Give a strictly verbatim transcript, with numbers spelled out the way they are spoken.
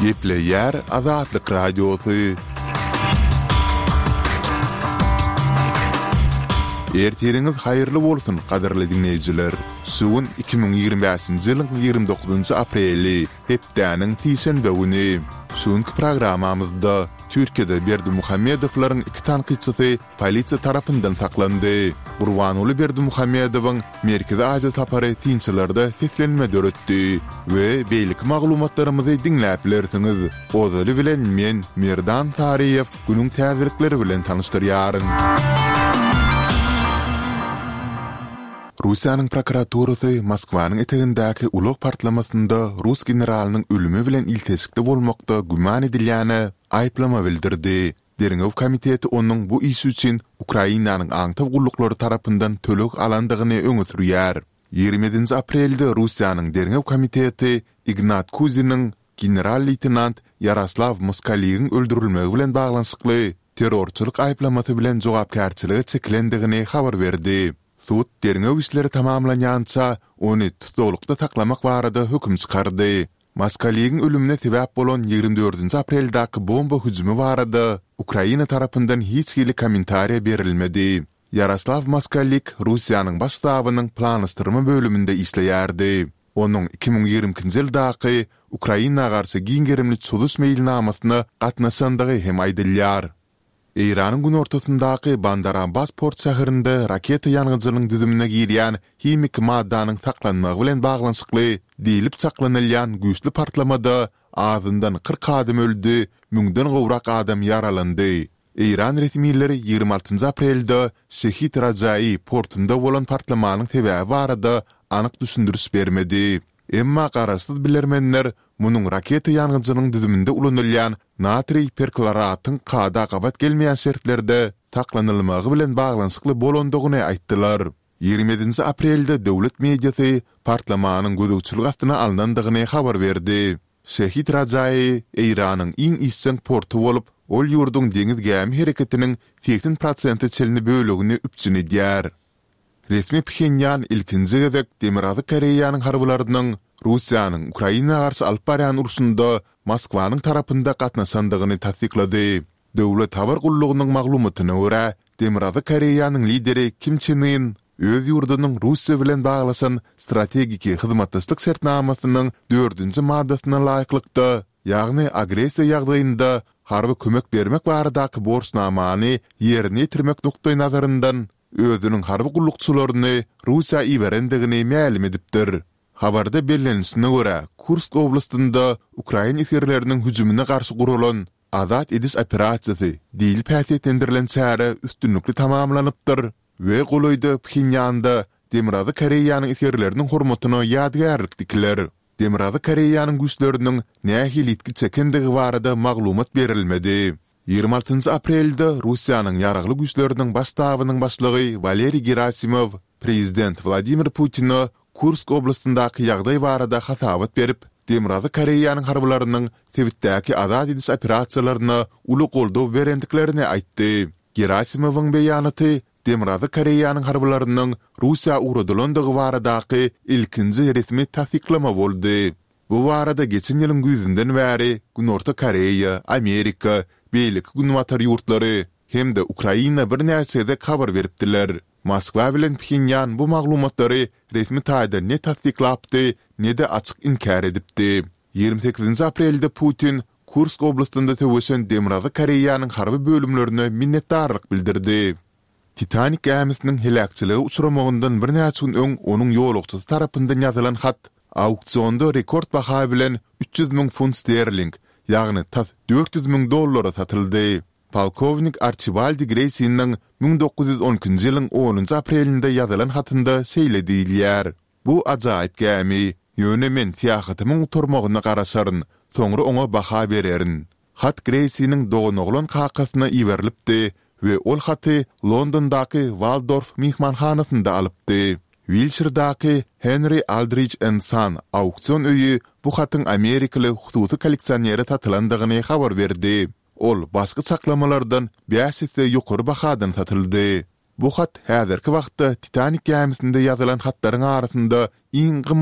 Gepleyer Azatlyk Radiosu. Erteriniz hayırlı bolsun, qadarly dinleyijiler. Suwun iki bin ýygrimi beşinji ýylyň ýygrimi dokuzynjy apreli, hepdäniň tiýşenbe güni. Şonky programamyzda Türkiýede Berdimuhammedowylaryň iki tanqidçisi polisiýa tarapyndan saklandy. Gurbanuly Berdimuhammedowyň Merkezi Aziýa tapary tinçilerde seslenme döretdi we beýlik maglumatlarymyzy dinläp bilersiňiz. Ozaly bilen men Merdan Tariýew günüň täzelikleri bilen tanışdyrýaryn. Russiýanyň prokuraturasy Moskwanyň etegindäki ulug partlamasynda Rus generalynyň ölümi bilen iltesikli bolmakda güman edilýäne aýplama bildirdi. Derňew komiteti onuň bu iş üçin Ukrainanyň aňtaw gullukları tarapyndan tölek alandygyny öňe sürýär. ýygrimi aprelde Russiýanyň Derňew komiteti Ignat Kuzynyň general-leytenant Yaroslav Moskaliň öldürilmegi bilen baglanyşykly terrorçylyk aýplamasy bilen jogapkärçiligi çekilendigini habar berdi. Sud derňew işleri tamamlanýança ony tutulukda taklamak barada höküm çykardy. Moskaliň ölümine sebäp bolan ýygrimi dördünji apreldäki bomba hüjumy barada Ukraina tarapyndan hiç kili kommentariýa berilmedi. Yaroslav Moskalik Russiýanyň başdawynyň planlaşdyrma bölüminde işleýärdi. Onuň iki bin ýygrimiňji ýyldaky Ukraina garşy giňgerimli çuluş meýilnamasyna gatnaşandygy hem aýdylýar. Iranyň gün ortasyndaky Bandar Abbas port şäherinde raketa ýangynjylygyň düzümine girýän himik maddanyň saklanmagy bilen baglanyşykly diýilip saklanylýan güýçli partlamada azyndan kırk adam öldü, müňden gowrak adam yaralandy. Iran resmiýetleri ýygrimi altynjy aprelde Şehit Rajai portunda bolan partlamanyň sebäbi barada anyk düşündürüş bermedi. Emma garaşsyz bilermenler munyň raketa ýangynjylygyň düzüminde ulanylýan natriy perklaratyň kada gabat gelmeýän şertlerde taklanylmagy bilen baglanyşykly bolandygyny aýtdylar. ýygrimi aprelde döwlet mediasy partlamanyň gözükçülük astyna alınandygyny habar berdi. Şehit Rajai Iranyň iň isseň portu bolup, ol ýurduň deňiz gämi hereketiniň seksen prosent çelini bölegini üpçün edýär. Resmi Pxenyan ilkinji gezek Demirazy Koreýanyň harbalarynyň Russiýanyň Ukraina garşy alyp barýan urusunda Moskwanyň tarapynda gatnaşandygyny tasdiklady. Döwlet habar gullugynyň maglumatyna görä, Demirazy Koreýanyň lideri Kim Chen In öz ýurdunyň Russiýa bilen baglasan strategik hyzmatdaşlyk şertnamasynyň dördünji maddasyna laýyklykda, ýagny agresiýa ýagdaýynda harby kömek bermek baradaky borçnamany ýerine ýetirmek nukdaý nazaryndan özüniň harby gullukçylaryny Russiýa iberendigini ma'lum edipdir. Habarda bellenişine görä, Kursk oblastynda Ukraina iskerleriniň hüjümine garşy gurulan azat ediş operasiýasy diýil päsýetendirilen çäre üstünlikli tamamlanypdyr we goloýda Pxenyanda Demirazy Koreýanyň iskerleriniň hormatyna ýadgarlyk dikiler. Demirazy Koreýanyň güýçleriniň nähili ýetki çekendigi barada maglumat berilmedi. ýygrimi altynjy aprelde Russiýanyň ýaragly güýçleriniň başdawynyň başlygy Valeriy Gerasimov prezident Vladimir Putin'a Kursk oblastyndaky ýagdaý barada hasabat berip, Demirazy Koreýanyň harbalarynyň Tewitdäki azat ediş operasiýalaryna uly goldaw berendiklerini aýtdy. Gerasimowyň beýanaty Demirazy Koreýanyň harbalarynyň Russiýa uradylandygy baradaky ilkinji resmi tasdiklama boldy. Bu barada geçen ýylyň güýzinden bäri Günorta Koreýa, Amerika, beýlik günwatar ýurtlary hem de Ukraina bir näçede habar beripdiler. Moskwa bilen Pxenyan bu maglumatlary resmi taýda ne tasdiklapdy, ne de açyk inkar edipdi. ýygrimi sekizinji aprelde Putin Kursk oblastynda töweşen Demirazy Koreýanyň harby bölümlerine minnetdarlyk bildirdi. Titanic gemisiniň helakçyligi uçuramagyndan bir näçe gün öň onuň ýolagçysy tarapyndan ýazylan hat auksionda rekord baha bilen üç ýüz miň funt sterling, ýagny tas dört ýüz miň dollara satyldy. Polkovnik Archibaldi Graysin'ň bin dokuz ýüz on ikinji ýylyň onunjy aprelinde ýazylan hatynda şeýle diýilýär. Bu ajaýyp gämi, ýöne men tiýahymyň uturmagyna garaşaryn, soňra oňa baha bererin. Hat Graysin'ň dogan oglan kakasyna iwerilipdi we ol haty Londondaky Waldorf mihmanhanasynda alypdy. Wilshire'daky Henry Aldrich and Son auksion öýü bu hatyň Amerikaly hususy kolleksioneri satylandygyny habar berdi. Ol başga saklamalardan beş ýüz ýokary bahadan satyldy. Bu hat häzirki wagtda Titanic gemisinde ýazylan hatlaryň arasynda iň